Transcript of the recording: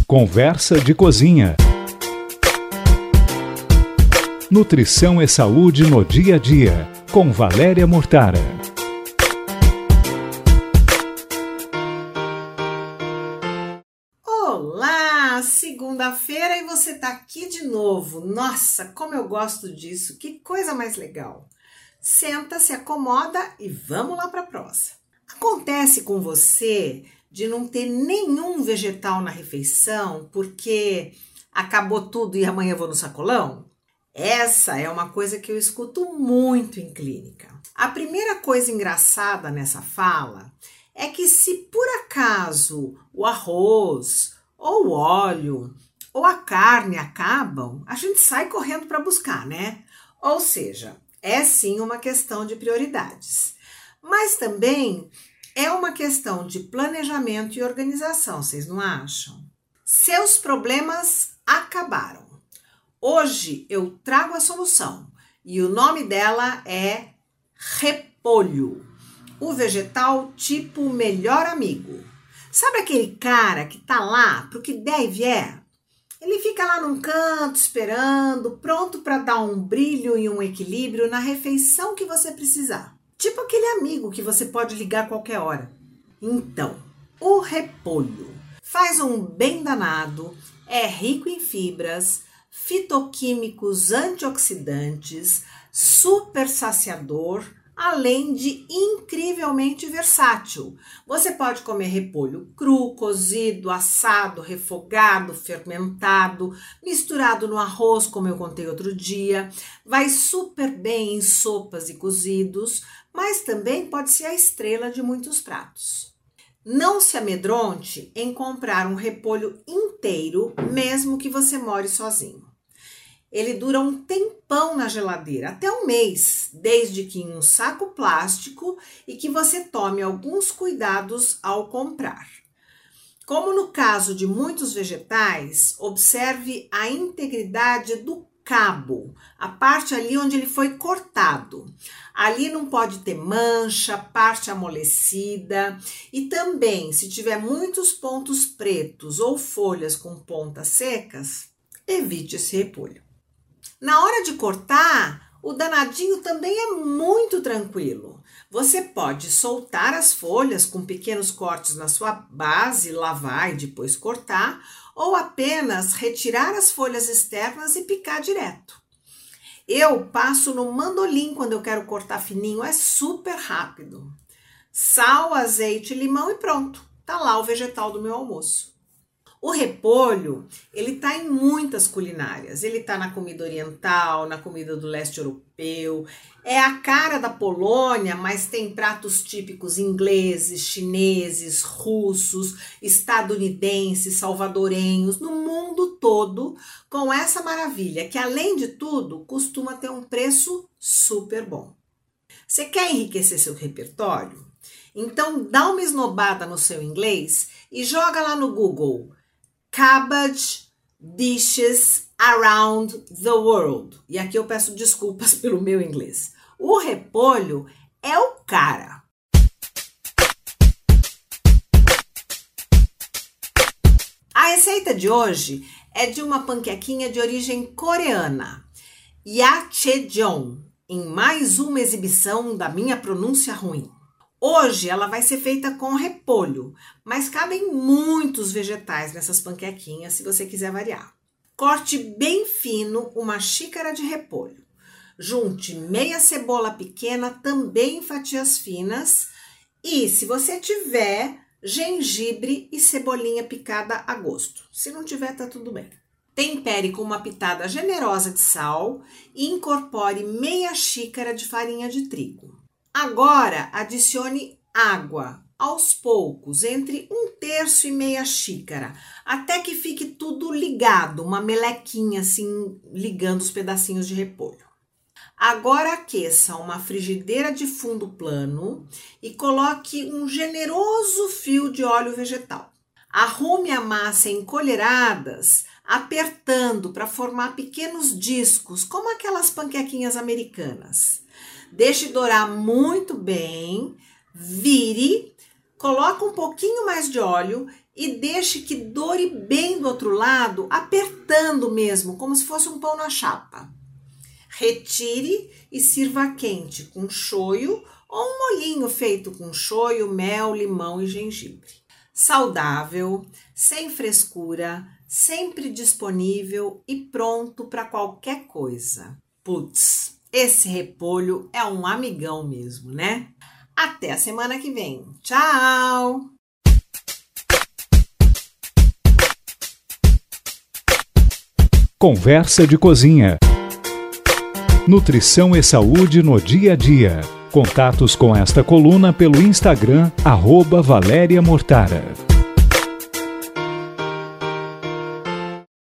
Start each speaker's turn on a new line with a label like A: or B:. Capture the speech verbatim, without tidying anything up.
A: Conversa de Cozinha. Nutrição e saúde no dia a dia, com Valéria Mortara.
B: Olá, segunda-feira e você tá aqui de novo. Nossa, como eu gosto disso, que coisa mais legal. Senta, se acomoda e vamos lá para a prosa. Acontece com você de não ter nenhum vegetal na refeição porque acabou tudo e amanhã eu vou no sacolão? Essa é uma coisa que eu escuto muito em clínica. A primeira coisa engraçada nessa fala é que se por acaso o arroz, ou o óleo, ou a carne acabam, a gente sai correndo para buscar, né? Ou seja, é sim uma questão de prioridades. Mas também é uma questão de planejamento e organização, vocês não acham? Seus problemas acabaram. Hoje eu trago a solução e o nome dela é repolho, o vegetal tipo melhor amigo. Sabe aquele cara que tá lá pro que der e vier? Ele fica lá num canto esperando, pronto para dar um brilho e um equilíbrio na refeição que você precisar. Tipo aquele amigo que você pode ligar a qualquer hora. Então, o repolho faz um bem danado, é rico em fibras, fitoquímicos antioxidantes, super saciador, além de incrivelmente versátil. Você pode comer repolho cru, cozido, assado, refogado, fermentado, misturado no arroz, como eu contei outro dia. Vai super bem em sopas e cozidos, mas também pode ser a estrela de muitos pratos. Não se amedronte em comprar um repolho inteiro, mesmo que você more sozinho. Ele dura um tempão na geladeira, até um mês, desde que em um saco plástico e que você tome alguns cuidados ao comprar. Como no caso de muitos vegetais, observe a integridade do cabo, a parte ali onde ele foi cortado. Ali não pode ter mancha, parte amolecida e também, se tiver muitos pontos pretos ou folhas com pontas secas, evite esse repolho. Na hora de cortar, o danadinho também é muito tranquilo. Você pode soltar as folhas com pequenos cortes na sua base, lavar e depois cortar, ou apenas retirar as folhas externas e picar direto. Eu passo no mandolim quando eu quero cortar fininho, é super rápido. Sal, azeite, limão e pronto, tá lá o vegetal do meu almoço. O repolho, ele tá em muitas culinárias, ele tá na comida oriental, na comida do leste europeu, é a cara da Polônia, mas tem pratos típicos ingleses, chineses, russos, estadunidenses, salvadorenhos, no mundo todo, com essa maravilha, que além de tudo, costuma ter um preço super bom. Você quer enriquecer seu repertório? Então dá uma esnobada no seu inglês e joga lá no Google Cabbage Dishes Around the World. E aqui eu peço desculpas pelo meu inglês. O repolho é o cara. A receita de hoje é de uma panquequinha de origem coreana, Yachaejong, em mais uma exibição da minha pronúncia ruim. Hoje ela vai ser feita com repolho, mas cabem muitos vegetais nessas panquequinhas se você quiser variar. Corte bem fino uma xícara de repolho. Junte meia cebola pequena, também em fatias finas. E se você tiver, gengibre e cebolinha picada a gosto. Se não tiver, tá tudo bem. Tempere com uma pitada generosa de sal e incorpore meia xícara de farinha de trigo. Agora, adicione água, aos poucos, entre um terço e meia xícara, até que fique tudo ligado, uma melequinha assim, ligando os pedacinhos de repolho. Agora aqueça uma frigideira de fundo plano e coloque um generoso fio de óleo vegetal. Arrume a massa em colheradas, apertando para formar pequenos discos, como aquelas panquequinhas americanas. Deixe dourar muito bem, vire, coloque um pouquinho mais de óleo e deixe que doure bem do outro lado, apertando mesmo, como se fosse um pão na chapa. Retire e sirva quente com shoyu ou um molhinho feito com shoyu, mel, limão e gengibre. Saudável, sem frescura, sempre disponível e pronto para qualquer coisa. Putz, esse repolho é um amigão mesmo, né? Até a semana que vem. Tchau!
A: Conversa de Cozinha. Nutrição e saúde no dia a dia. Contatos com esta coluna pelo Instagram, arroba Valéria Mortara.